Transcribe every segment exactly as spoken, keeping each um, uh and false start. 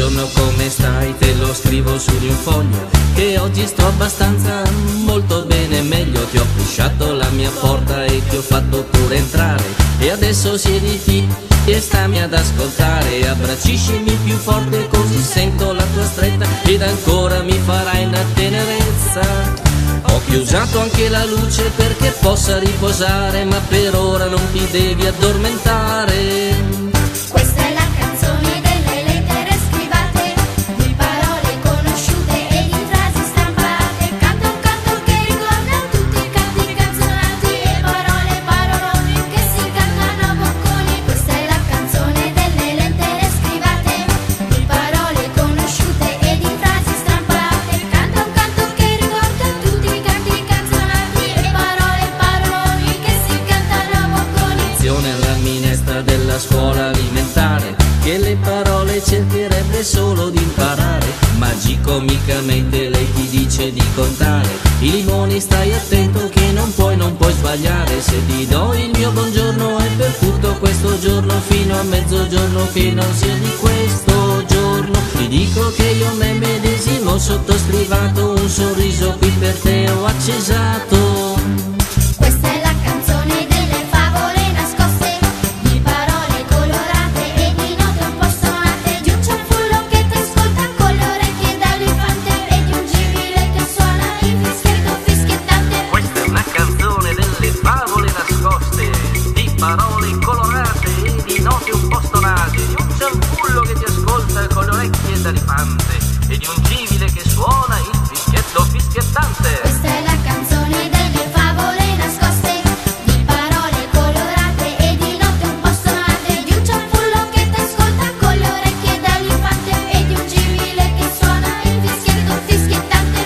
Buongiorno, come stai? Te lo scrivo su di un foglio, che oggi sto abbastanza, molto bene, meglio. Ti ho pisciato la mia porta e ti ho fatto pure entrare, e adesso siediti e stammi ad ascoltare. Abbracciscimi più forte così sento la tua stretta, ed ancora mi farai una tenerezza. Ho chiusato anche la luce perché possa riposare, ma per ora non ti devi addormentare. Questa è la canzone delle lettere scrivate, di parole conosciute e di frasi stampate. Canta un canto che ricorda tutti i canti canzonati, e parole, paroloni che si cantano a bocconi. Questa è la canzone delle lettere scrivate, di parole conosciute e di frasi stampate. Canta un canto che ricorda tutti i canti canzonati, e parole, paroloni che si cantano a bocconi. Lezione alla minestra della scuola alimentare, che le parole cercherebbe solo di imparare. Magicomicamente lei ti dice di contare i limoni, stai attento che non puoi, non puoi sbagliare. Se ti do il mio buongiorno è per tutto questo giorno, fino a mezzogiorno che non sia di questo giorno. Ti dico che io me medesimo sottoscrivato, un sorriso qui per te ho accesato. Questa è la canzone delle favole nascoste, di parole colorate e di note un po' suonate, di un ciampullo che ti ascolta con le orecchie dall'infante, e di un gibile che suona il fischietto fischiettante. Questa è una canzone delle favole nascoste, di parole colorate e di note un po' stonate, di un ciampullo che ti ascolta con le orecchie d'elefante, e di un gibile che suona il fischietto fischiettante. Questa è la canzone delle favole nascoste, di parole colorate e di note un po' suonate, di un ciampullo che ti ascolta con le orecchie dall'infante, e di un gibile che suona il fischietto fischiettante.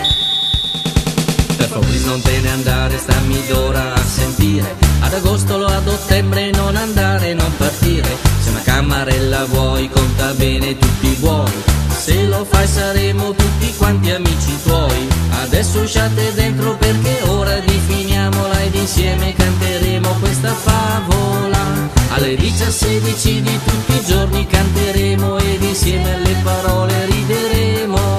Per favore non te ne andare, stammi d'ora a sentire. Ad agosto o ad ottobre non andare, non partire. Se una camarella vuoi, conta bene tutti i buoni. Se lo fai saremo tutti quanti amici tuoi. Adesso usciate dentro perché ora definiamola, ed insieme canteremo questa favola. Alle diciassedici di tutti i giorni canteremo, ed insieme alle parole rideremo.